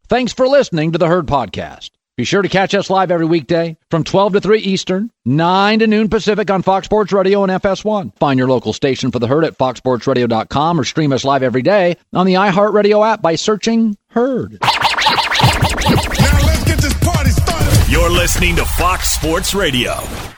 Thanks for listening to the Herd Podcast. Be sure to catch us live every weekday from 12 to 3 Eastern, 9 to noon Pacific on Fox Sports Radio and FS1. Find your local station for the Herd at foxsportsradio.com or stream us live every day on the iHeartRadio app by searching Herd. Now let's get this party started. You're listening to Fox Sports Radio.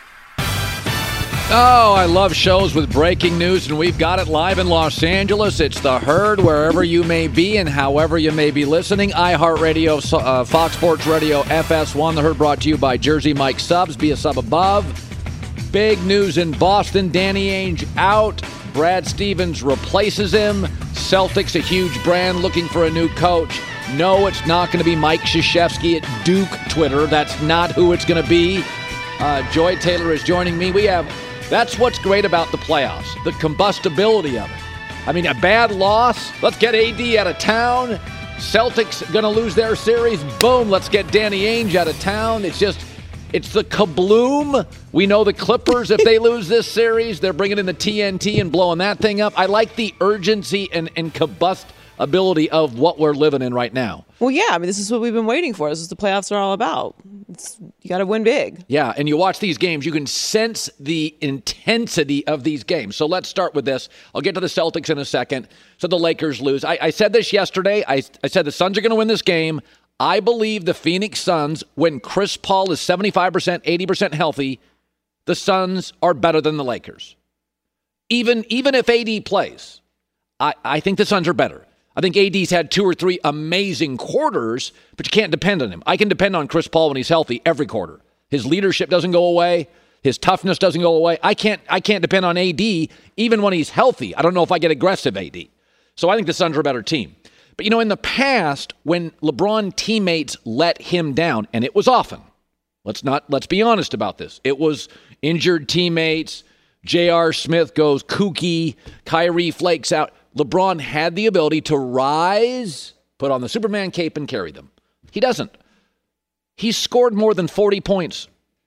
Oh, I love shows with breaking news, and we've got it live in Los Angeles. It's the Herd, wherever you may be and however you may be listening. iHeartRadio, Fox Sports Radio, FS1. The Herd brought to you by Jersey Mike Subs. Be a sub above. Big news in Boston. Danny Ainge out. Brad Stevens replaces him. Celtics, a huge brand, looking for a new coach. No, it's not going to be Mike Krzyzewski at Duke Twitter. That's not who it's going to be. Joy Taylor is joining me. That's what's great about the playoffs, the combustibility of it. I mean, a bad loss, let's get AD out of town. Celtics going to lose their series. Boom, let's get Danny Ainge out of town. It's the kabloom. We know the Clippers, if they lose this series, they're bringing in the TNT and blowing that thing up. I like the urgency and combustibility of what we're living in right now. Well, yeah, I mean, this is what we've been waiting for. This is what the playoffs are all about. You got to win big. Yeah, and you watch these games, you can sense the intensity of these games. So let's start with this. I'll get to the Celtics in a second. So the Lakers lose. I said this yesterday. I said the Suns are going to win this game. I believe the Phoenix Suns, when Chris Paul is 75%, 80% healthy, the Suns are better than the Lakers. Even if AD plays, I think the Suns are better. I think AD's had 2 or 3 amazing quarters, but you can't depend on him. I can depend on Chris Paul when he's healthy every quarter. His leadership doesn't go away. His toughness doesn't go away. I can't depend on AD even when he's healthy. I don't know if I get aggressive AD. So I think the Suns are a better team. But, in the past, when LeBron teammates let him down, and it was often, let's be honest about this. It was injured teammates. J.R. Smith goes kooky. Kyrie flakes out. LeBron had the ability to rise, put on the Superman cape, and carry them. He doesn't. He's scored more than 40 points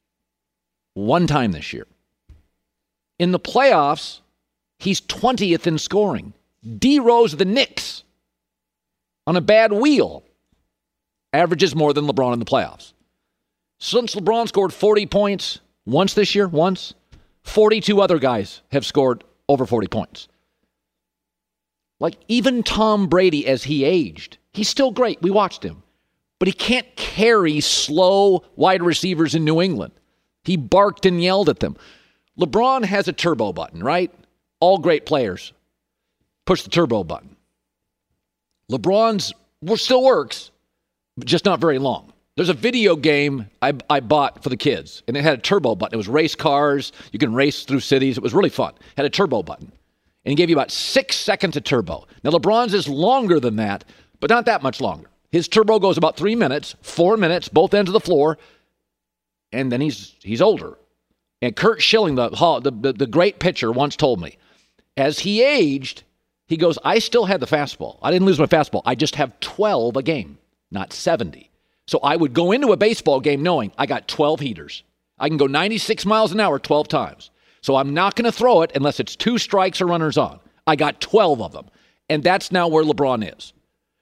one time this year. In the playoffs, he's 20th in scoring. D. Rose of the Knicks, on a bad wheel, averages more than LeBron in the playoffs. Since LeBron scored 40 points once this year, 42 other guys have scored over 40 points. Like, even Tom Brady, as he aged, he's still great. We watched him. But he can't carry slow wide receivers in New England. He barked and yelled at them. LeBron has a turbo button, right? All great players push the turbo button. LeBron's still works, but just not very long. There's a video game I bought for the kids, and it had a turbo button. It was race cars. You can race through cities. It was really fun. It had a turbo button. And he gave you about 6 seconds of turbo. Now, LeBron's is longer than that, but not that much longer. His turbo goes about 3 minutes, 4 minutes, both ends of the floor, and then he's older. And Kurt Schilling, the great pitcher, once told me, as he aged, he goes, I still had the fastball. I didn't lose my fastball. I just have 12 a game, not 70. So I would go into a baseball game knowing I got 12 heaters. I can go 96 miles an hour 12 times. So I'm not going to throw it unless it's 2 strikes or runners on. I got 12 of them. And that's now where LeBron is.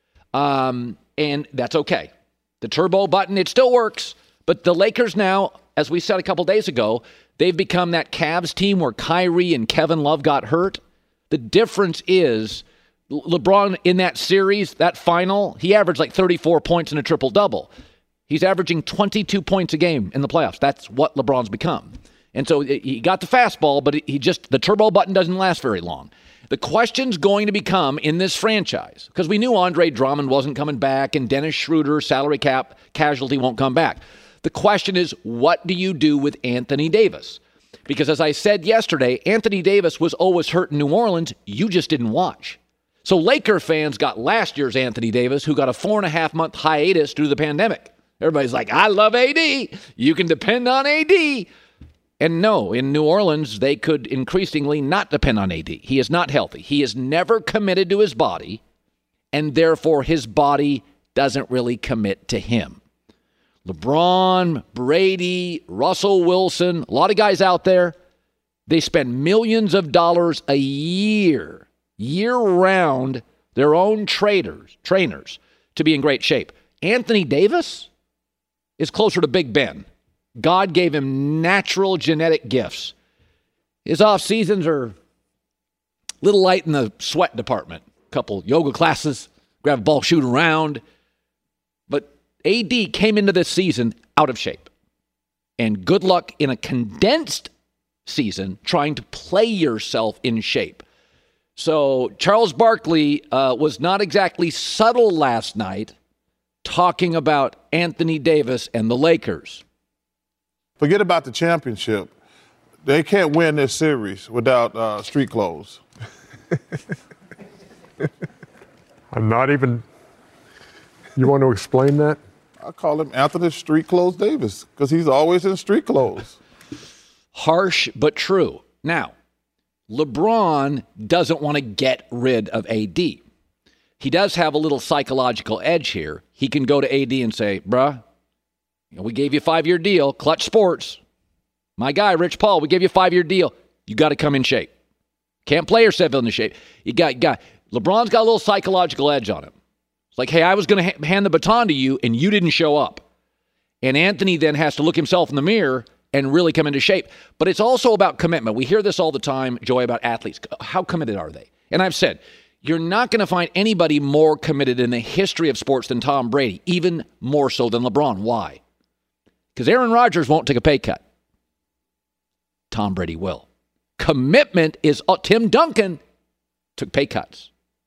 And that's okay. The turbo button, it still works. But the Lakers now, as we said a couple days ago, they've become that Cavs team where Kyrie and Kevin Love got hurt. The difference is LeBron in that series, that final, he averaged like 34 points and a triple-double. He's averaging 22 points a game in the playoffs. That's what LeBron's become. And so he got the fastball, but the turbo button doesn't last very long. The question's going to become in this franchise, because we knew Andre Drummond wasn't coming back and Dennis Schroeder, salary cap casualty, won't come back. The question is, what do you do with Anthony Davis? Because as I said yesterday, Anthony Davis was always hurt in New Orleans. You just didn't watch. So Laker fans got last year's Anthony Davis, who got a 4.5-month hiatus due to the pandemic. Everybody's like, I love AD. You can depend on AD. And no, in New Orleans, they could increasingly not depend on AD. He is not healthy. He is never committed to his body, and therefore his body doesn't really commit to him. LeBron, Brady, Russell Wilson, a lot of guys out there, they spend millions of dollars a year-round, their own trainers, to be in great shape. Anthony Davis is closer to Big Ben. God gave him natural genetic gifts. His off seasons are a little light in the sweat department. A couple yoga classes, grab a ball, shoot around. But AD came into this season out of shape. And good luck in a condensed season trying to play yourself in shape. So Charles Barkley was not exactly subtle last night talking about Anthony Davis and the Lakers. Forget about the championship. They can't win this series without street clothes. I'm not even. You want to explain that? I call him Anthony Street Clothes Davis because he's always in street clothes. Harsh but true. Now, LeBron doesn't want to get rid of AD. He does have a little psychological edge here. He can go to AD and say, bruh, we gave you a 5-year deal, Clutch Sports. My guy, Rich Paul, we gave you a 5-year deal. You got to come in shape. Can't play yourself in the shape. You got LeBron's got a little psychological edge on him. It's like, hey, I was going to hand the baton to you, and you didn't show up. And Anthony then has to look himself in the mirror and really come into shape. But it's also about commitment. We hear this all the time, Joy, about athletes. How committed are they? And I've said, you're not going to find anybody more committed in the history of sports than Tom Brady, even more so than LeBron. Why? Because Aaron Rodgers won't take a pay cut. Tom Brady will. Commitment is Tim Duncan took pay cuts.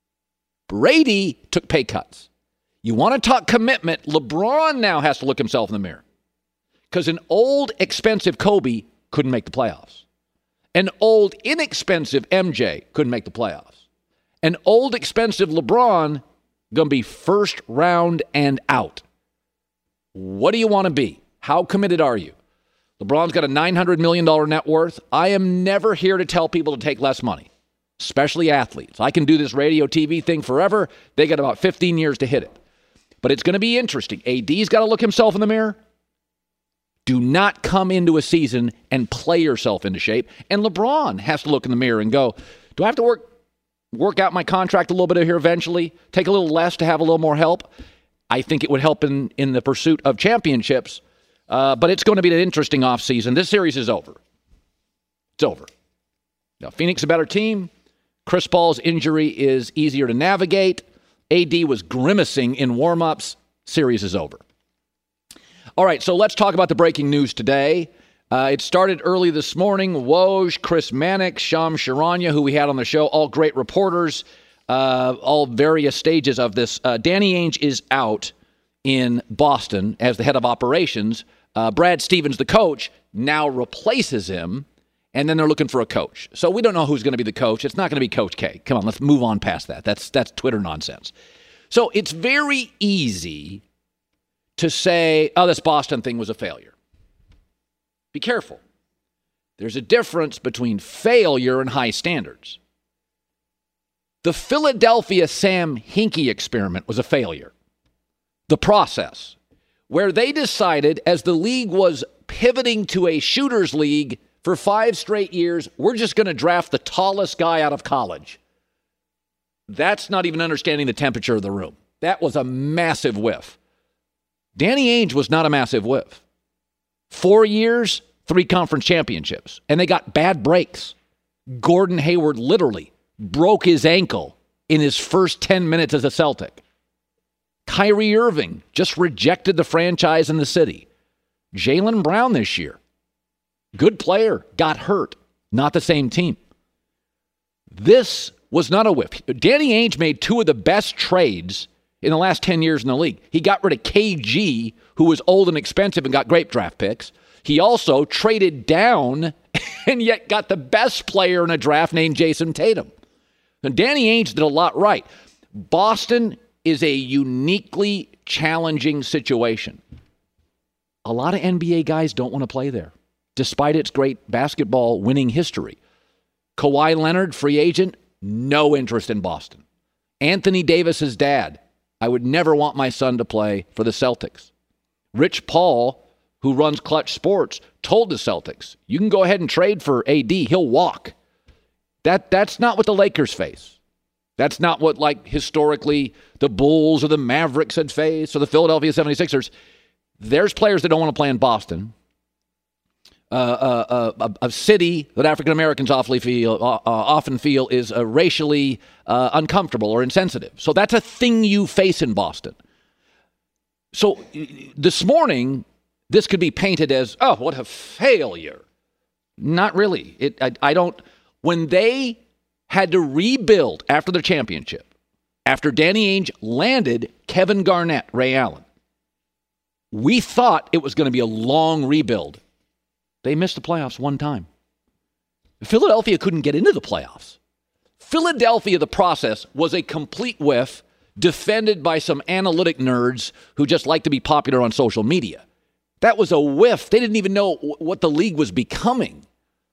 Brady took pay cuts. You want to talk commitment, LeBron now has to look himself in the mirror. Because an old, expensive Kobe couldn't make the playoffs. An old, inexpensive MJ couldn't make the playoffs. An old, expensive LeBron going to be first round and out. What do you want to be? How committed are you? LeBron's got a $900 million net worth. I am never here to tell people to take less money, especially athletes. I can do this radio, TV thing forever. They got about 15 years to hit it. But it's going to be interesting. AD's got to look himself in the mirror. Do not come into a season and play yourself into shape. And LeBron has to look in the mirror and go, do I have to work out my contract a little bit here eventually? Take a little less to have a little more help? I think it would help in the pursuit of championships. But it's going to be an interesting offseason. This series is over. It's over. Now, Phoenix a better team. Chris Paul's injury is easier to navigate. AD was grimacing in warm-ups. Series is over. All right, so let's talk about the breaking news today. It started early this morning. Woj, Chris Mannix, Shams Charania, who we had on the show, all great reporters, all various stages of this. Danny Ainge is out in Boston as the head of operations. Brad Stevens, the coach, now replaces him, and then they're looking for a coach. So we don't know who's going to be the coach. It's not going to be Coach K. Come on, let's move on past that. That's Twitter nonsense. So it's very easy to say, oh, this Boston thing was a failure. Be careful. There's a difference between failure and high standards. The Philadelphia Sam Hinkie experiment was a failure. The process, where they decided as the league was pivoting to a shooters league for 5 straight years, we're just going to draft the tallest guy out of college. That's not even understanding the temperature of the room. That was a massive whiff. Danny Ainge was not a massive whiff. 4 years, 3 conference championships, and they got bad breaks. Gordon Hayward literally broke his ankle in his first 10 minutes as a Celtic. Kyrie Irving just rejected the franchise in the city. Jaylen Brown this year, good player, got hurt. Not the same team. This was not a whiff. Danny Ainge made 2 of the best trades in the last 10 years in the league. He got rid of KG, who was old and expensive and got great draft picks. He also traded down and yet got the best player in a draft named Jason Tatum. And Danny Ainge did a lot right. Boston is a uniquely challenging situation. A lot of NBA guys don't want to play there, despite its great basketball winning history. Kawhi Leonard, free agent, no interest in Boston. Anthony Davis's dad, I would never want my son to play for the Celtics. Rich Paul, who runs Clutch Sports, told the Celtics, you can go ahead and trade for AD, he'll walk. That's not what the Lakers face. That's not what, like, historically the Bulls or the Mavericks had faced or the Philadelphia 76ers. There's players that don't want to play in Boston, a city that African Americans often feel is racially uncomfortable or insensitive. So that's a thing you face in Boston. So this morning, this could be painted as, oh, what a failure. Not really. When they had to rebuild after the championship, after Danny Ainge landed Kevin Garnett, Ray Allen, we thought it was going to be a long rebuild. They missed the playoffs one time. Philadelphia couldn't get into the playoffs. Philadelphia, the process, was a complete whiff, defended by some analytic nerds who just like to be popular on social media. That was a whiff. They didn't even know what the league was becoming.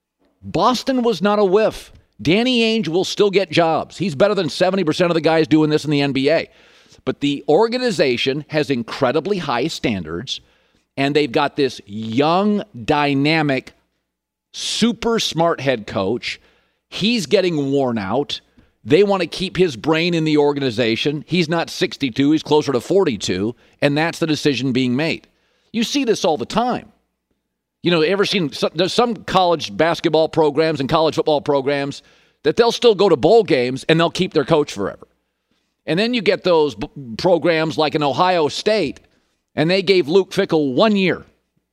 Boston was not a whiff. Danny Ainge will still get jobs. He's better than 70% of the guys doing this in the NBA. But the organization has incredibly high standards, and they've got this young, dynamic, super smart head coach. He's getting worn out. They want to keep his brain in the organization. He's not 62. He's closer to 42, and that's the decision being made. You see this all the time. You know, there's some college basketball programs and college football programs that they'll still go to bowl games and they'll keep their coach forever. And then you get those programs like in Ohio State, and they gave Luke Fickell 1 year.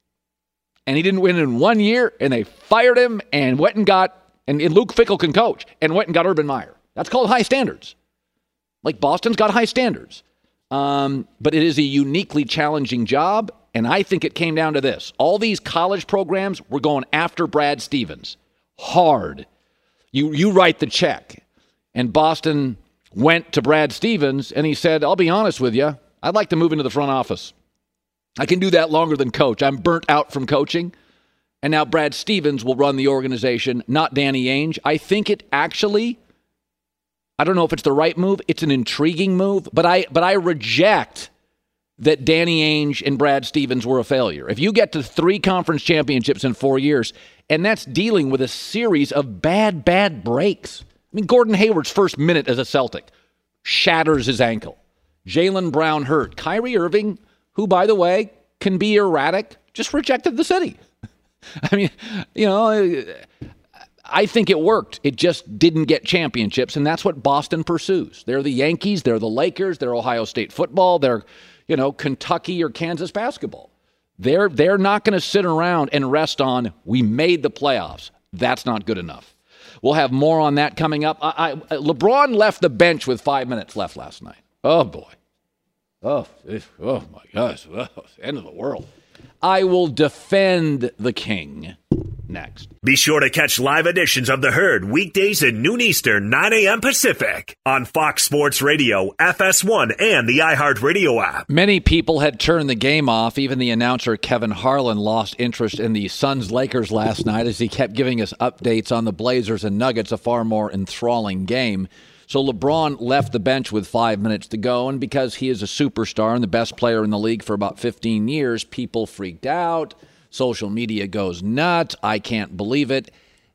And he didn't win in 1 year, and they fired him and went and got, and Luke Fickell can coach, and went and got Urban Meyer. That's called high standards. Like Boston's got high standards. But it is a uniquely challenging job, and I think it came down to this. All these college programs were going after Brad Stevens. Hard. You write the check. And Boston went to Brad Stevens, and he said, I'll be honest with you, I'd like to move into the front office. I can do that longer than coach. I'm burnt out from coaching. And now Brad Stevens will run the organization, not Danny Ainge. I think it actually, I don't know if it's the right move. It's an intriguing move, but I reject that Danny Ainge and Brad Stevens were a failure. If you get to 3 conference championships in 4 years, and that's dealing with a series of bad breaks. I mean, Gordon Hayward's first minute as a Celtic shatters his ankle. Jaylen Brown hurt. Kyrie Irving, who, by the way, can be erratic, just rejected the city. I mean, you know, I think it worked. It just didn't get championships, and that's what Boston pursues. They're the Yankees, they're the Lakers, they're Ohio State football, they're, you know, Kentucky or Kansas basketball. They're not going to sit around and rest on, we made the playoffs. That's not good enough. We'll have more on that coming up. LeBron left the bench with 5 minutes left last night. Oh, boy. Oh my gosh. Oh, it's the end of the world. I will defend the king next. Be sure to catch live editions of The Herd weekdays at noon Eastern, 9 a.m. Pacific on Fox Sports Radio, FS1, and the iHeartRadio app. Many people had turned the game off. Even the announcer Kevin Harlan lost interest in the Suns-Lakers last night as he kept giving us updates on the Blazers and Nuggets, a far more enthralling game. So LeBron left the bench with 5 minutes to go, and because he is a superstar and the best player in the league for about 15 years, people freaked out. Social media goes nuts. I can't believe it.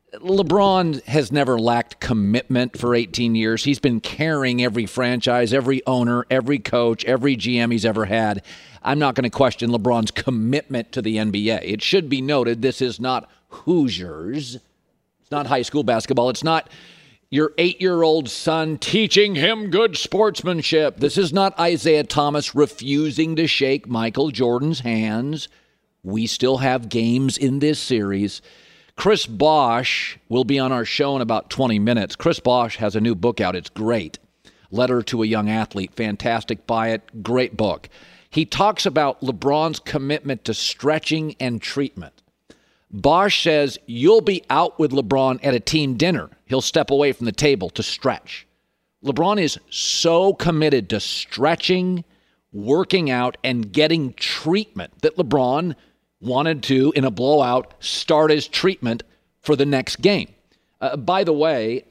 LeBron has never lacked commitment for 18 years. He's been carrying every franchise, every owner, every coach, every GM he's ever had. I'm not going to question LeBron's commitment to the NBA. It should be noted this is not Hoosiers. It's not high school basketball. It's not your 8-year-old son teaching him good sportsmanship. This is not Isaiah Thomas refusing to shake Michael Jordan's hands. We still have games in this series. Chris Bosh will be on our show in about 20 minutes. Chris Bosh has a new book out. It's great. Letter to a Young Athlete. Fantastic. Buy it. Great book. He talks about LeBron's commitment to stretching and treatment. Bosh says you'll be out with LeBron at a team dinner. He'll step away from the table to stretch. LeBron is so committed to stretching, working out, and getting treatment that LeBron wanted to, in a blowout, start his treatment for the next game. By the way,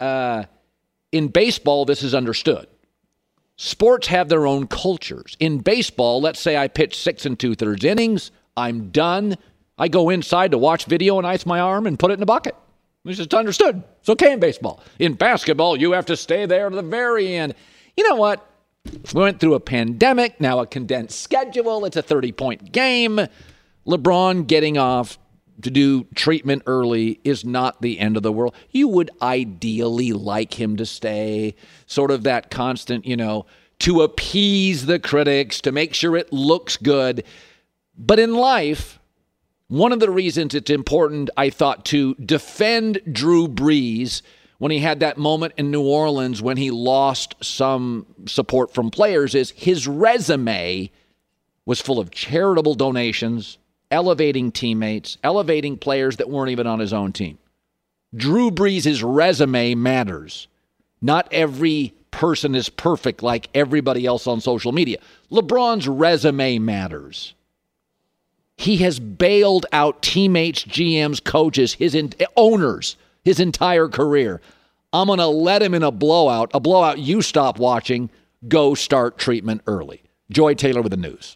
in baseball, this is understood. Sports have their own cultures. In baseball, let's say I pitch 6 2/3 innings. I'm done. I go inside to watch video and ice my arm and put it in a bucket. It's just understood. It's okay in baseball. In basketball, you have to stay there to the very end. You know what? We went through a pandemic, now a condensed schedule. It's a 30-point game. LeBron getting off to do treatment early is not the end of the world. You would ideally like him to stay, sort of that constant, to appease the critics, to make sure it looks good. But in life, one of the reasons it's important, I thought, to defend Drew Brees when he had that moment in New Orleans when he lost some support from players is his resume was full of charitable donations, elevating teammates, elevating players that weren't even on his own team. Drew Brees' resume matters. Not every person is perfect like everybody else on social media. LeBron's resume matters. He has bailed out teammates, GMs, coaches, owners, his entire career. I'm going to let him in a blowout you stop watching, go start treatment early. Joy Taylor with the news.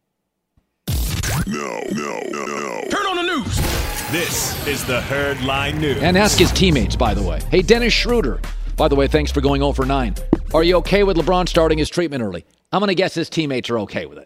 No. Turn on the news. This is the Herd Line News. And ask his teammates, by the way. Hey, Dennis Schroeder, by the way, thanks for going 0 for 9. Are you okay with LeBron starting his treatment early? I'm going to guess his teammates are okay with it.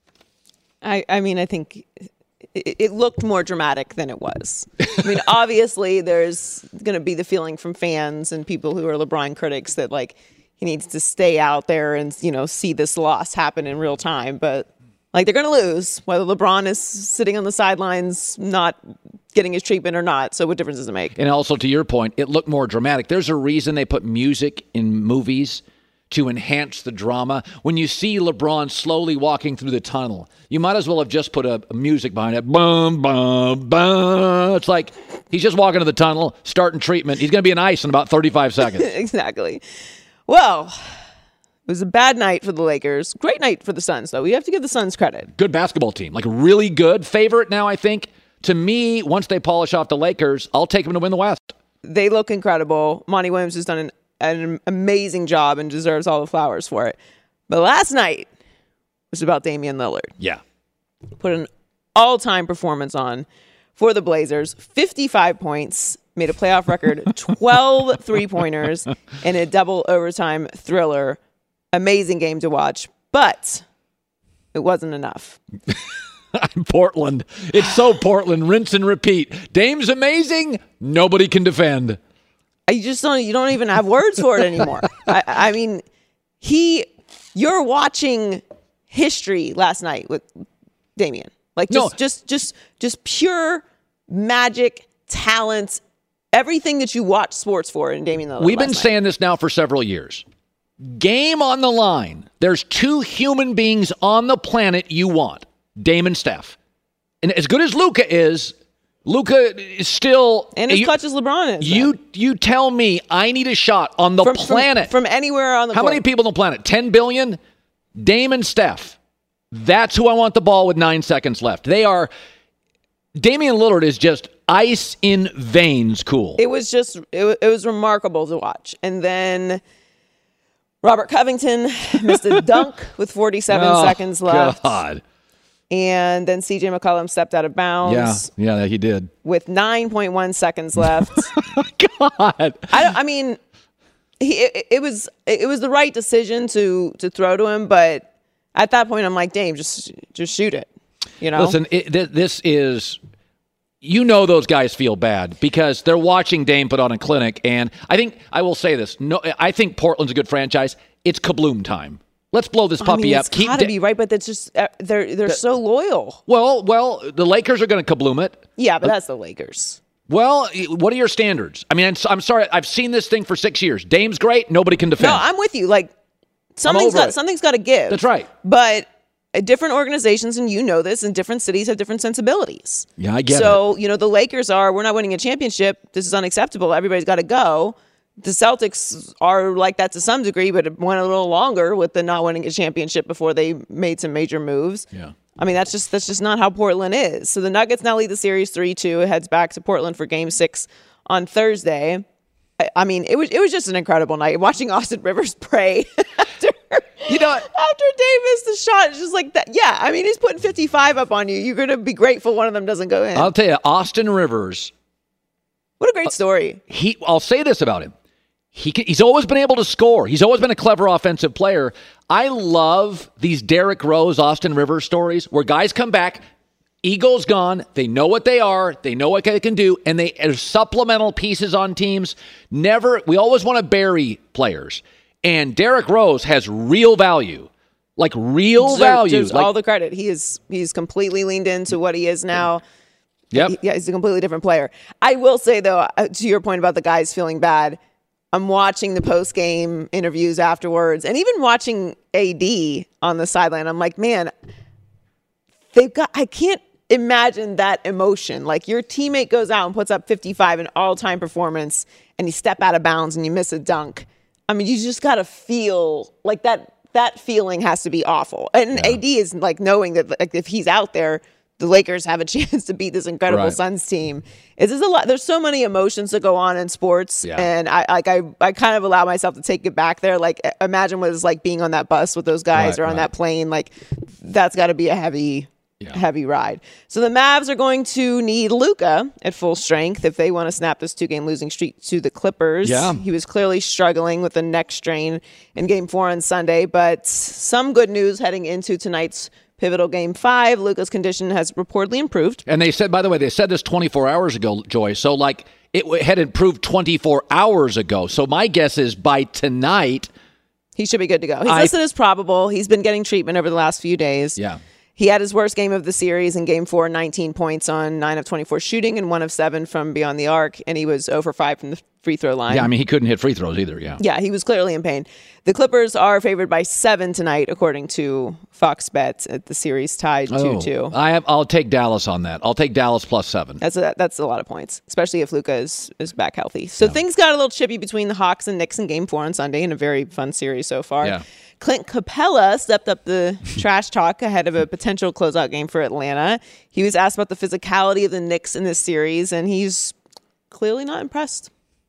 I mean, I think it looked more dramatic than it was. I mean, obviously, there's going to be the feeling from fans and people who are LeBron critics that, like, he needs to stay out there and, see this loss happen in real time. But, like, they're going to lose, whether LeBron is sitting on the sidelines not getting his treatment or not. So what difference does it make? And also, to your point, it looked more dramatic. There's a reason they put music in movies to enhance the drama. When you see LeBron slowly walking through the tunnel, you might as well have just put a music behind it. Boom, boom, boom. It's like he's just walking to the tunnel, starting treatment. He's going to be in ice in about 35 seconds. Exactly. Well, it was a bad night for the Lakers. Great night for the Suns, though. We have to give the Suns credit. Good basketball team. Like, really good. Favorite now, I think. To me, once they polish off the Lakers, I'll take them to win the West. They look incredible. Monty Williams has done an amazing job and deserves all the flowers for it. But last night was about Damian Lillard. Yeah. Put an all-time performance on for the Blazers. 55 points, made a playoff record, 12 three-pointers, and a double overtime thriller. Amazing game to watch, but it wasn't enough. Portland. It's so Portland. Rinse and repeat. Dame's amazing. Nobody can defend. You don't even have words for it anymore. I mean, you're watching history last night with Damian. Like just pure magic, talent, everything that you watch sports for in Damian Lillard. We've been saying this now for several years. Game on the line. There's two human beings on the planet you want. Dame and Steph. And as good as Luka is still... And as clutch as LeBron is. You tell me I need a shot on the planet. From anywhere on the court. How many people on the planet? 10 billion? Dame and Steph. That's who I want the ball with 9 seconds left. They are... Damian Lillard is just ice in veins cool. It was remarkable to watch. And then Robert Covington missed a dunk with 47 seconds left. God. And then C.J. McCollum stepped out of bounds. Yeah, he did. With 9.1 seconds left. God. I mean, it was the right decision to throw to him, but at that point, I'm like, Dame, just shoot it. Listen, this is... those guys feel bad because they're watching Dame put on a clinic, and I will say this. No, I think Portland's a good franchise. It's kabloom time. Let's blow this puppy up. It's got to be right, but that's just they're so loyal. Well, the Lakers are going to kabloom it. Yeah, but that's the Lakers. Well, what are your standards? I mean, I'm sorry. I've seen this thing for 6 years. Dame's great. Nobody can defend. No, I'm with you. Like something's got to give. That's right. But different organizations, and this, and different cities have different sensibilities. Yeah, I get it. So the Lakers we're not winning a championship. This is unacceptable. Everybody's got to go. The Celtics are like that to some degree, but it went a little longer with the not winning a championship before they made some major moves. Yeah. I mean, that's just not how Portland is. So the Nuggets now lead the series 3-2. It heads back to Portland for Game 6 on Thursday. I mean, it was just an incredible night. Watching Austin Rivers pray after Dame missed the shot, it's just like that. Yeah, I mean, he's putting 55 up on you. You're going to be grateful one of them doesn't go in. I'll tell you, Austin Rivers... What a great story. I'll say this about him. He's always been able to score. He's always been a clever offensive player. I love these Derrick Rose, Austin Rivers stories where guys come back, ego's gone, they know what they are, they know what they can do, and there's supplemental pieces on teams. We always want to bury players. And Derrick Rose has real value. Like real value. Deserves all the credit. He's completely leaned into what he is now. Yep. He's a completely different player. I will say, though, to your point about the guys feeling bad, I'm watching the post-game interviews afterwards and even watching AD on the sideline. I'm like, man, I can't imagine that emotion. Like your teammate goes out and puts up 55 in all-time performance and you step out of bounds and you miss a dunk. I mean, you just got to feel like that feeling has to be awful. And AD is like knowing that like, if he's out there, the Lakers have a chance to beat this incredible Suns team. It's just a lot. There's so many emotions that go on in sports, and I kind of allow myself to take it back there. Like imagine what it's like being on that bus with those guys or on that plane. Like that's got to be a heavy ride. So the Mavs are going to need Luka at full strength if they want to snap this 2-game losing streak to the Clippers. Yeah. He was clearly struggling with the neck strain in Game 4 on Sunday, but some good news heading into tonight's pivotal Game 5. Luka's condition has reportedly improved. And they said, by the way, they said this 24 hours ago, Joy. So, like, it had improved 24 hours ago. So my guess is by tonight, he should be good to go. He's listed as probable. He's been getting treatment over the last few days. Yeah. He had his worst game of the series in Game 4, 19 points on 9 of 24 shooting and 1 of 7 from beyond the arc, and he was 0 for 5 from the free throw line. Yeah, I mean, he couldn't hit free throws either, yeah. Yeah, he was clearly in pain. The Clippers are favored by 7 tonight, according to Fox Bet, at the series tied 2-2. I'll take Dallas on that. I'll take Dallas plus 7. That's a lot of points, especially if Luka is back healthy. So things got a little chippy between the Hawks and Knicks in Game 4 on Sunday in a very fun series so far. Yeah. Clint Capella stepped up the trash talk ahead of a potential closeout game for Atlanta. He was asked about the physicality of the Knicks in this series, and he's clearly not impressed.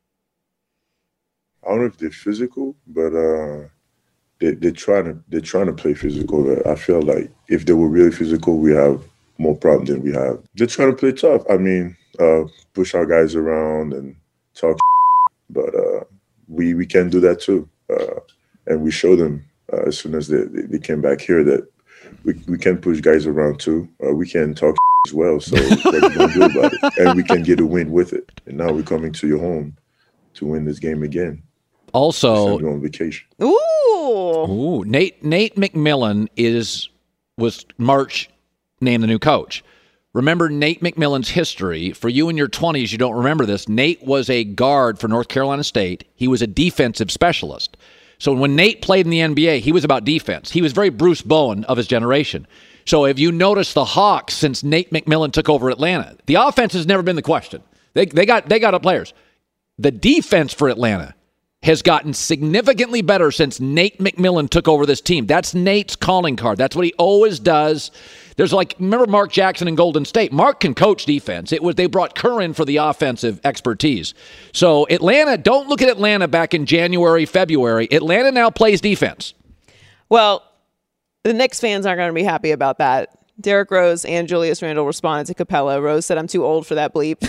I don't know if they're physical, but they're trying to play physical. I feel like if they were really physical, we have more problem than we have. They're trying to play tough. I mean, push our guys around and talk, but we can do that too. And we show them as soon as they came back here that we can push guys around too. We can talk as well. So what are we going to do about it? And we can get a win with it. And now we're coming to your home to win this game again. Also, on vacation. Ooh, Nate McMillan was March named the new coach. Remember Nate McMillan's history. For you in your 20s, you don't remember this. Nate was a guard for North Carolina State. He was a defensive specialist. So when Nate played in the NBA, he was about defense. He was very Bruce Bowen of his generation. So if you notice the Hawks since Nate McMillan took over Atlanta, the offense has never been the question. They got players. The defense for Atlanta has gotten significantly better since Nate McMillan took over this team. That's Nate's calling card. That's what he always does. There's remember Mark Jackson in Golden State? Mark can coach defense. They brought Kerr in for the offensive expertise. So Atlanta, don't look at Atlanta back in January, February. Atlanta now plays defense. Well, the Knicks fans aren't going to be happy about that. Derrick Rose and Julius Randle responded to Capella. Rose said, "I'm too old for that bleep."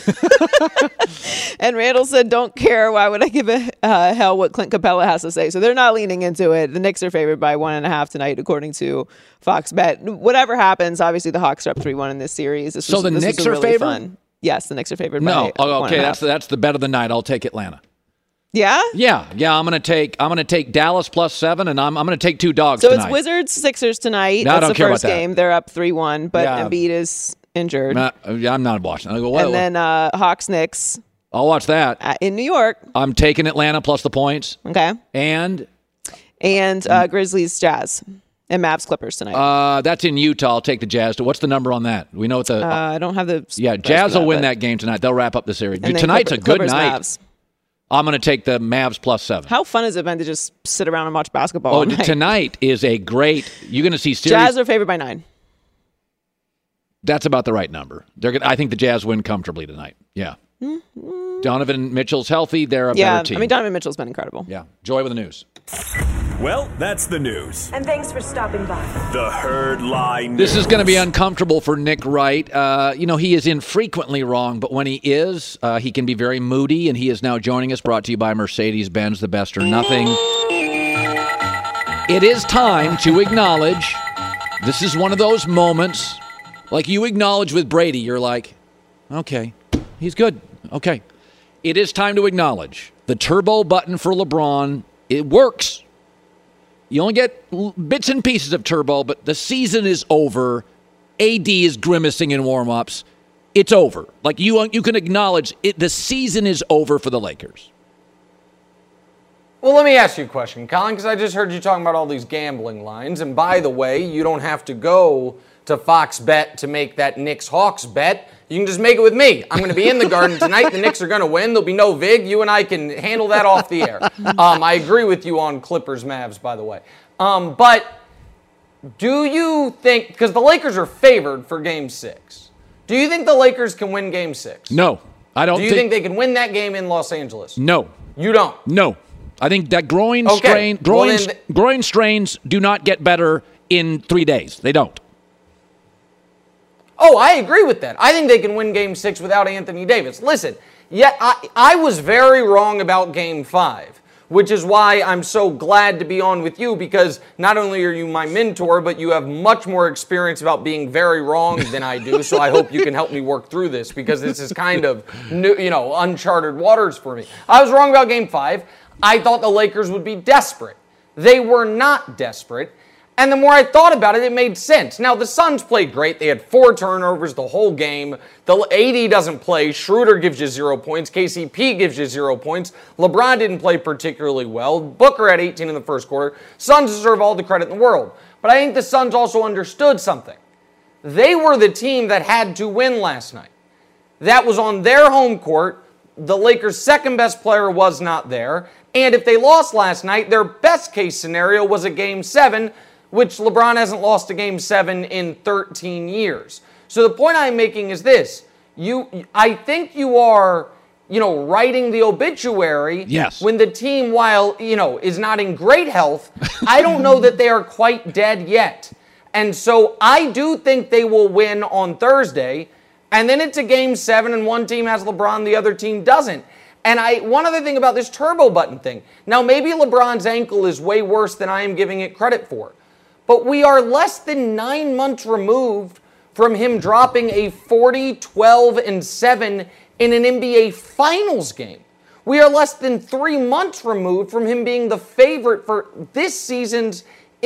And Randle said, "Don't care. Why would I give a hell what Clint Capella has to say?" So they're not leaning into it. The Knicks are favored by 1.5 tonight, according to Fox Bet. Whatever happens, obviously the Hawks are up 3-1 in this series. The Knicks are really favored? Fun. Yes, the Knicks are favored by okay. 1.5. That's the bet of the night. I'll take Atlanta. Yeah? Yeah. I'm gonna take Dallas plus 7, and I'm gonna take 2 dogs so tonight. It's Wizards-Sixers tonight. No, That's I don't the care first about that. game. They're up 3-1, but Embiid is injured. I'm not watching. And then Hawks-Knicks. I'll watch that. In New York. I'm taking Atlanta plus the points. Okay. And Grizzlies-Jazz. And Mavs-Clippers tonight. That's in Utah. I'll take the Jazz. What's the number on that? We know it's a. I don't have the. Yeah, Jazz will win that game tonight. They'll wrap up the series. Tonight's a good Clippers, night. Mavs. I'm going to take the Mavs plus 7. How fun has it been to just sit around and watch basketball all night? Tonight is a great. You're going to see series. Jazz are favored by 9. That's about the right number. I think the Jazz win comfortably tonight. Yeah. Mm-hmm. Donovan Mitchell's healthy. They're a better team. I mean, Donovan Mitchell's been incredible. Yeah. Joy with the news. Well, that's the news. And thanks for stopping by. The Herd Lie News. This is going to be uncomfortable for Nick Wright. He is infrequently wrong, but when he is, he can be very moody, and he is now joining us, brought to you by Mercedes-Benz, the best or nothing. It is time to acknowledge, this is one of those moments, like you acknowledge with Brady, you're like, okay, he's good, okay. It is time to acknowledge the turbo button for LeBron, it works. You only get bits and pieces of turbo, but the season is over. AD is grimacing in warm-ups. It's over. Like you can acknowledge it. The season is over for the Lakers. Well, let me ask you a question, Colin, because I just heard you talking about all these gambling lines. And by the way, you don't have to go to Fox Bet to make that Knicks-Hawks bet. You can just make it with me. I'm going to be in the Garden tonight. The Knicks are going to win. There'll be no vig. You and I can handle that off the air. I agree with you on Clippers-Mavs, by the way. But do you think, because the Lakers are favored for Game 6, do you think the Lakers can win Game 6? No, I don't. Do you think they can win that game in Los Angeles? No. You don't? No. I think that groin strains do not get better in 3 days. They don't. Oh, I agree with that. I think they can win Game 6 without Anthony Davis. Listen, I was very wrong about Game 5, which is why I'm so glad to be on with you, because not only are you my mentor, but you have much more experience about being very wrong than I do, so I hope you can help me work through this, because this is kind of new, uncharted waters for me. I was wrong about Game 5. I thought the Lakers would be desperate. They were not desperate. And the more I thought about it, it made sense. Now, the Suns played great. They had 4 turnovers the whole game. The AD doesn't play. Schroeder gives you 0 points. KCP gives you 0 points. LeBron didn't play particularly well. Booker had 18 in the first quarter. Suns deserve all the credit in the world. But I think the Suns also understood something. They were the team that had to win last night. That was on their home court. The Lakers' second best player was not there. And if they lost last night, their best case scenario was a Game 7, which LeBron hasn't lost a Game 7 in 13 years. So the point I'm making is this. I think you are, writing the obituary. Yes. When the team, while, is not in great health, I don't know that they are quite dead yet. And so I do think they will win on Thursday. And then it's a Game 7 and one team has LeBron, the other team doesn't. And one other thing about this turbo button thing. Now, maybe LeBron's ankle is way worse than I am giving it credit for. But we are less than 9 months removed from him dropping a 40, 12, and 7 in an NBA Finals game. We are less than 3 months removed from him being the favorite for this season's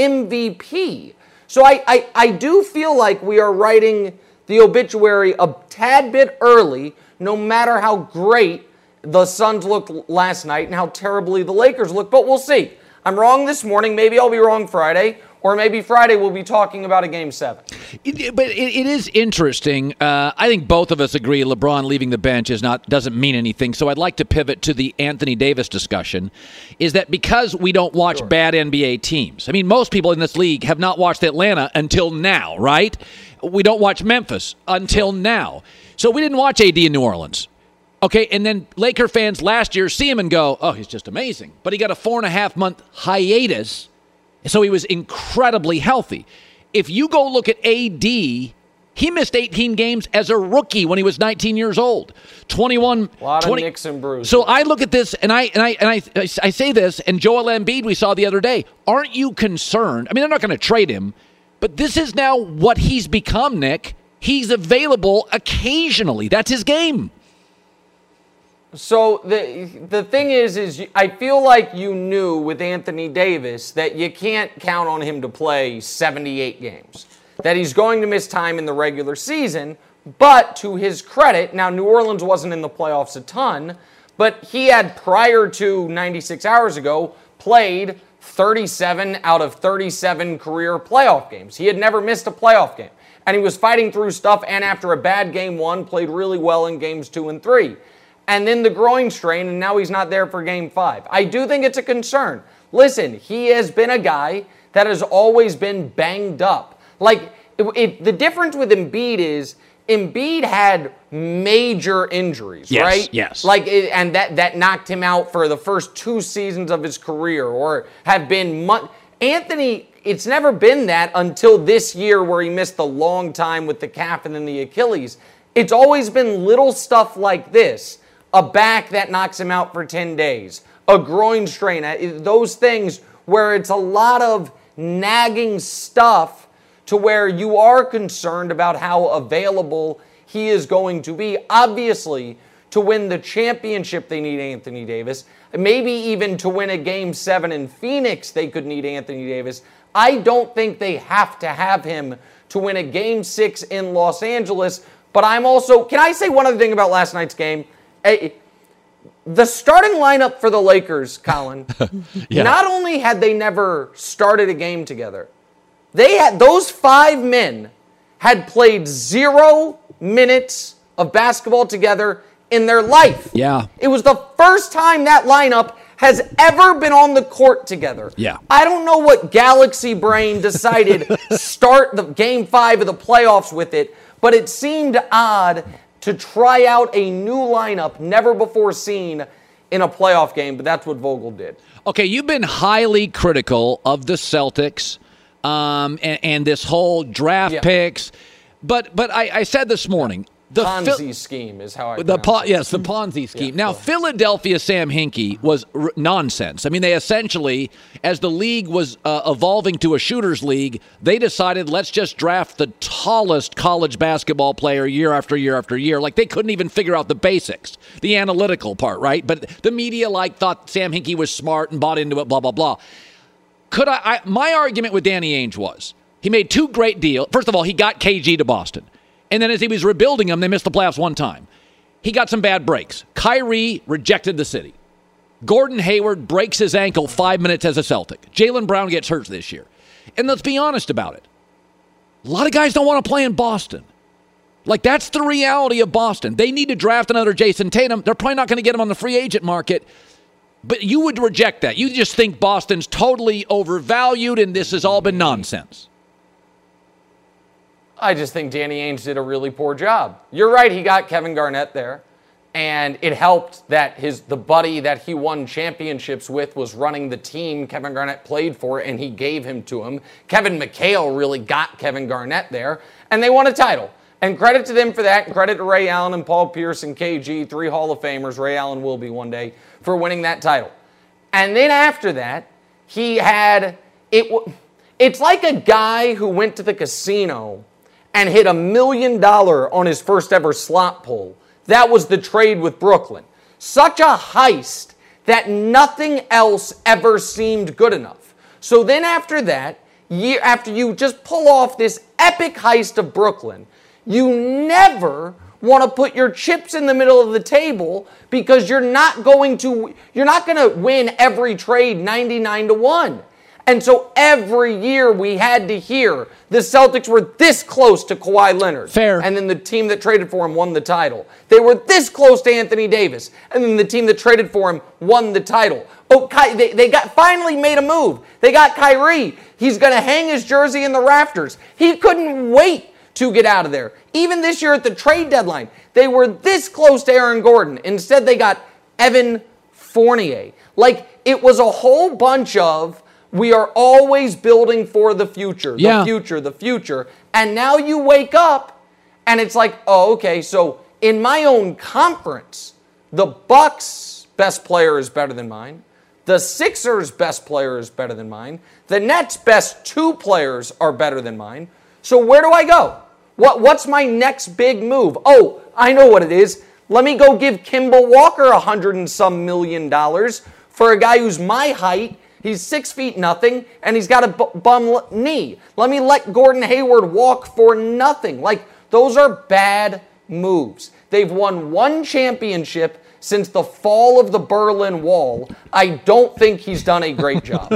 MVP. So I do feel like we are writing the obituary a tad bit early, no matter how great the Suns looked last night and how terribly the Lakers looked. But we'll see. I'm wrong this morning. Maybe I'll be wrong Friday. Or maybe Friday we'll be talking about a Game 7. But it is interesting. I think both of us agree LeBron leaving the bench doesn't mean anything. So I'd like to pivot to the Anthony Davis discussion. Is that because we don't watch bad NBA teams? I mean, most people in this league have not watched Atlanta until now, right? We don't watch Memphis until now. So we didn't watch AD in New Orleans. Okay, and then Laker fans last year see him and go, oh, he's just amazing. But he got a 4.5-month hiatus. So he was incredibly healthy. If you go look at AD, he missed 18 games as a rookie when he was 19 years old. 21. A lot of nicks and bruises. So I look at this and I say this, and Joel Embiid we saw the other day. Aren't you concerned? I mean, they're not going to trade him, but this is now what he's become, Nick. He's available occasionally. That's his game. So the thing is I feel like you knew with Anthony Davis that you can't count on him to play 78 games, that he's going to miss time in the regular season. But to his credit, now New Orleans wasn't in the playoffs a ton, but he had prior to 96 hours ago played 37 out of 37 career playoff games. He had never missed a playoff game. And he was fighting through stuff, and after a bad Game 1, played really well in Games 2 and 3. And then the groin strain, and now he's not there for Game 5. I do think it's a concern. Listen, he has been a guy that has always been banged up. Like, the difference with Embiid is Embiid had major injuries, Yes, right? yes. And that knocked him out for the first 2 seasons of his career, or have been Anthony, it's never been that until this year where he missed a long time with the calf and then the Achilles. It's always been little stuff like this. A back that knocks him out for 10 days, a groin strain, those things where it's a lot of nagging stuff to where you are concerned about how available he is going to be. Obviously, to win the championship, they need Anthony Davis. Maybe even to win a Game 7 in Phoenix, they could need Anthony Davis. I don't think they have to have him to win a Game 6 in Los Angeles. But I'm also, can I say one other thing about last night's game? The starting lineup for the Lakers, Colin, not only had they never started a game together, those 5 men had played 0 minutes of basketball together in their life. Yeah. It was the first time that lineup has ever been on the court together. Yeah. I don't know what galaxy brain decided start the Game 5 of the playoffs with it, but it seemed odd to try out a new lineup never before seen in a playoff game, but that's what Vogel did. Okay, you've been highly critical of the Celtics and this whole draft picks, but I said this morning, the Ponzi scheme is how I the pronounce it. the Ponzi scheme. Now, Philadelphia Sam Hinkie was nonsense. I mean, they essentially, as the league was evolving to a shooters league, they decided let's just draft the tallest college basketball player year after year after year. Like they couldn't even figure out the basics, the analytical part, right? But the media thought Sam Hinkie was smart and bought into it. Blah blah blah. My argument with Danny Ainge was he made 2 great deals. First of all, he got KG to Boston. And then as he was rebuilding them, they missed the playoffs 1 time. He got some bad breaks. Kyrie rejected the city. Gordon Hayward breaks his ankle 5 minutes as a Celtic. Jaylen Brown gets hurt this year. And let's be honest about it. A lot of guys don't want to play in Boston. That's the reality of Boston. They need to draft another Jason Tatum. They're probably not going to get him on the free agent market. But you would reject that. You just think Boston's totally overvalued and this has all been nonsense. I just think Danny Ainge did a really poor job. You're right, he got Kevin Garnett there, and it helped that the buddy that he won championships with was running the team Kevin Garnett played for, and he gave him to him. Kevin McHale really got Kevin Garnett there, and they won a title. And credit to them for that, and credit to Ray Allen and Paul Pierce and KG, 3 Hall of Famers, Ray Allen will be one day, for winning that title. And then after that, he had, it's like a guy who went to the casino and hit $1 million on his first ever slot pull. That was the trade with Brooklyn. Such a heist that nothing else ever seemed good enough. So then after that, after you just pull off this epic heist of Brooklyn, you never want to put your chips in the middle of the table because you're not going to win every trade 99-1. And so every year we had to hear the Celtics were this close to Kawhi Leonard. Fair. And then the team that traded for him won the title. They were this close to Anthony Davis. And then the team that traded for him won the title. Oh, they finally made a move. They got Kyrie. He's going to hang his jersey in the rafters. He couldn't wait to get out of there. Even this year at the trade deadline, they were this close to Aaron Gordon. Instead, they got Evan Fournier. It was a whole bunch of, we are always building for the future, the future. And now you wake up and it's like, oh, okay, so in my own conference, the Bucks' best player is better than mine. The Sixers' best player is better than mine. The Nets' best 2 players are better than mine. So where do I go? What's my next big move? Oh, I know what it is. Let me go give Kemba Walker $100 and some million for a guy who's my height. He's 6 feet nothing, and he's got a bum knee. Let me let Gordon Hayward walk for nothing. Those are bad moves. They've won 1 championship since the fall of the Berlin Wall. I don't think he's done a great job.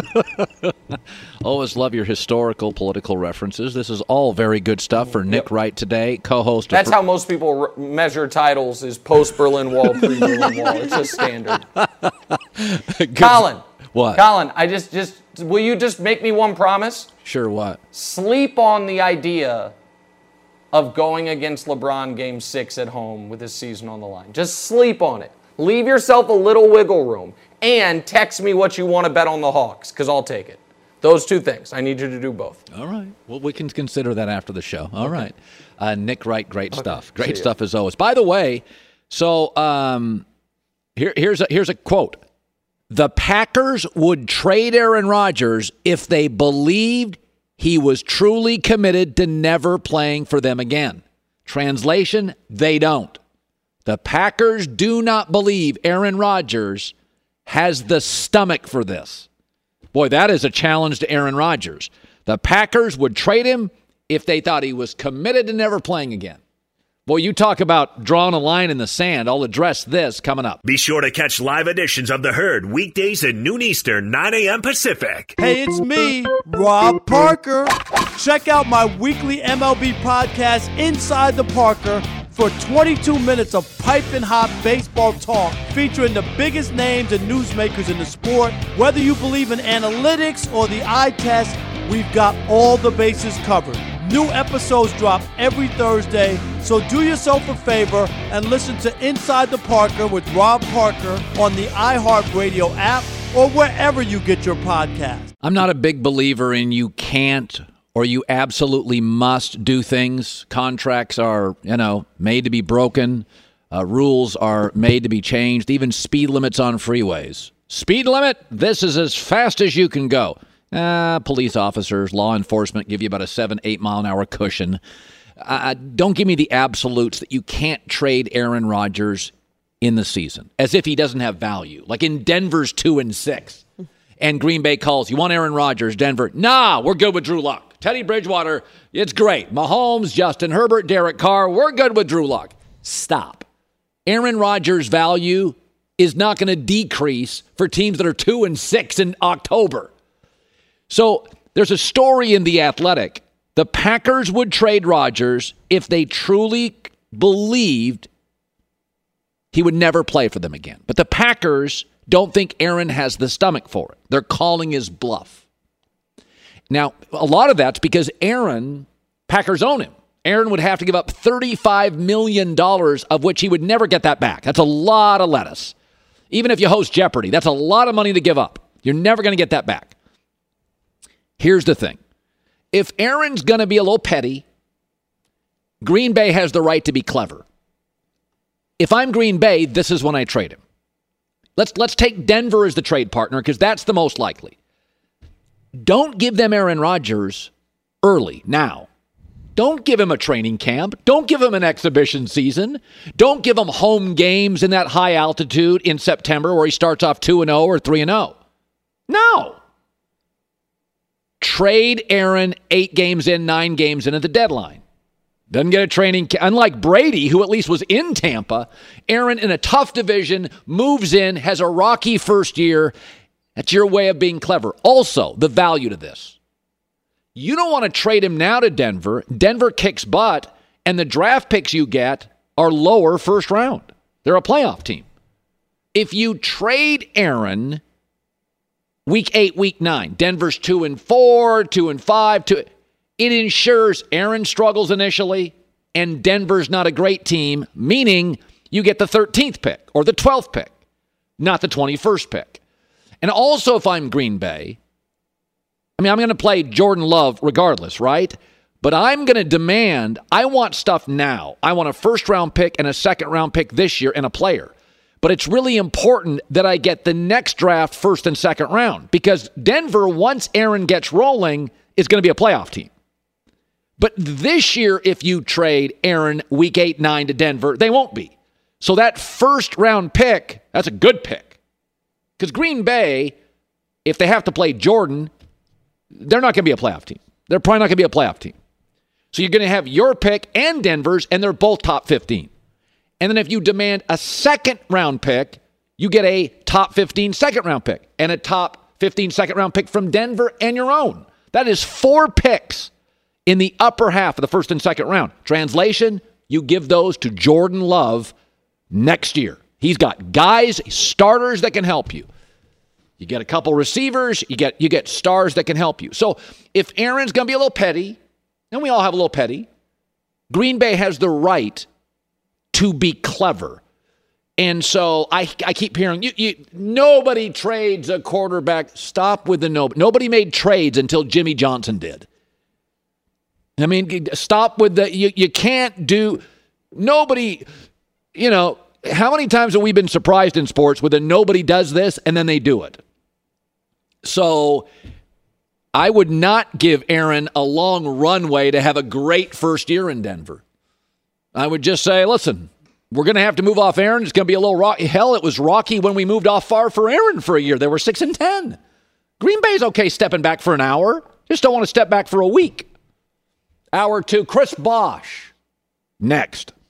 Always love your historical political references. This is all very good stuff for Nick Wright today, co-host. That's how most people measure titles, is post-Berlin Wall, pre-Berlin Wall. It's just standard. Colin. What? Colin, will you just make me one promise? Sure, what? Sleep on the idea of going against LeBron Game 6 at home with his season on the line. Just sleep on it. Leave yourself a little wiggle room. And text me what you want to bet on the Hawks, because I'll take it. Those two things. I need you to do both. All right. Well, we can consider that after the show. All right. Nick Wright, great stuff. Great stuff as always. By the way, so here's a quote. The Packers would trade Aaron Rodgers if they believed he was truly committed to never playing for them again. Translation, they don't. The Packers do not believe Aaron Rodgers has the stomach for this. Boy, that is a challenge to Aaron Rodgers. The Packers would trade him if they thought he was committed to never playing again. Boy, you talk about drawing a line in the sand. I'll address this coming up. Be sure to catch live editions of The Herd weekdays at noon Eastern, 9 a.m. Pacific. Hey, it's me, Rob Parker. Check out my weekly MLB podcast, Inside the Parker, for 22 minutes of piping hot baseball talk featuring the biggest names and newsmakers in the sport. Whether you believe in analytics or the eye test, we've got all the bases covered. New episodes drop every Thursday, so do yourself a favor and listen to Inside the Parker with Rob Parker on the iHeartRadio app or wherever you get your podcast. I'm not a big believer in you can't or you absolutely must do things. Contracts are, made to be broken. Rules are made to be changed. Even speed limits on freeways. Speed limit, this is as fast as you can go. Police officers, law enforcement give you about a 7-8 mile an hour cushion. Don't give me the absolutes that you can't trade Aaron Rodgers in the season as if he doesn't have value. Like in Denver's 2-6 and Green Bay calls, you want Aaron Rodgers, Denver? Nah, we're good with Drew Lock. Teddy Bridgewater, it's great. Mahomes, Justin Herbert, Derek Carr, we're good with Drew Lock. Stop. Aaron Rodgers' value is not going to decrease for teams that are 2-6 in October. So there's a story in The Athletic. The Packers would trade Rodgers if they truly believed he would never play for them again. But the Packers don't think Aaron has the stomach for it. They're calling his bluff. Now, a lot of that's because Packers own him. Aaron would have to give up $35 million, of which he would never get that back. That's a lot of lettuce. Even if you host Jeopardy, that's a lot of money to give up. You're never going to get that back. Here's the thing. If Aaron's going to be a little petty, Green Bay has the right to be clever. If I'm Green Bay, this is when I trade him. Let's take Denver as the trade partner because that's the most likely. Don't give them Aaron Rodgers early, now. Don't give him a training camp. Don't give him an exhibition season. Don't give him home games in that high altitude in September where he starts off 2-0 or 3-0. No. Trade Aaron 8 games in, 9 games in at the deadline. Doesn't get a training camp. Unlike Brady, who at least was in Tampa, Aaron in a tough division, moves in, has a rocky first year. That's your way of being clever. Also, the value to this. You don't want to trade him now to Denver. Denver kicks butt, and the draft picks you get are lower first round. They're a playoff team. If you trade Aaron week 8, week 9, Denver's 2-4, 2-5, it ensures Aaron struggles initially, and Denver's not a great team, meaning you get the 13th pick or the 12th pick, not the 21st pick. And also, if I'm Green Bay, I'm going to play Jordan Love regardless, right? But I'm going to demand, I want stuff now. I want a first-round pick and a second-round pick this year and a player. But it's really important that I get the next draft first and second round because Denver, once Aaron gets rolling, is going to be a playoff team. But this year, if you trade Aaron week 8, 9 to Denver, they won't be. So that first-round pick, that's a good pick. Because Green Bay, if they have to play Jordan, they're not going to be a playoff team. They're probably not going to be a playoff team. So you're going to have your pick and Denver's, and they're both top 15. And then if you demand a second-round pick, you get a top 15 second-round pick and a top 15 second-round pick from Denver and your own. That is 4 picks in the upper half of the first and second round. Translation, you give those to Jordan Love next year. He's got guys, starters that can help you. You get a couple receivers, you get stars that can help you. So if Aaron's going to be a little petty, and we all have a little petty, Green Bay has the right to be clever. And so I keep hearing, nobody trades a quarterback. Stop with the nobody. Nobody made trades until Jimmy Johnson did. I mean, stop with the, you can't do, nobody, how many times have we been surprised in sports where nobody does this and then they do it? So I would not give Aaron a long runway to have a great first year in Denver. I would just say, listen, we're going to have to move off Aaron. It's going to be a little rocky. Hell, it was rocky when we moved off Favre for Aaron for a year. They were 6-10. Green Bay's okay stepping back for an hour. Just don't want to step back for a week. Hour 2, Chris Bosh. Next.